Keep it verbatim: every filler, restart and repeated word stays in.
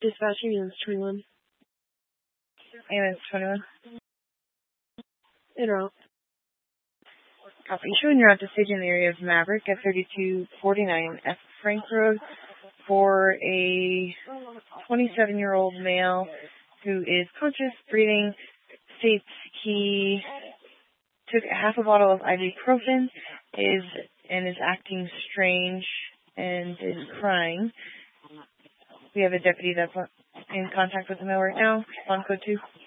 Dispatching units twenty-one. Ambulance twenty-one. En route. Copy. Showing you're out to stage in the area of Maverick at thirty-two forty-nine F Frank Road for a twenty-seven-year-old male who is conscious, breathing, states he took half a bottle of ibuprofen is and is acting strange and is crying. We have a deputy that's in contact with the male right now. On code two.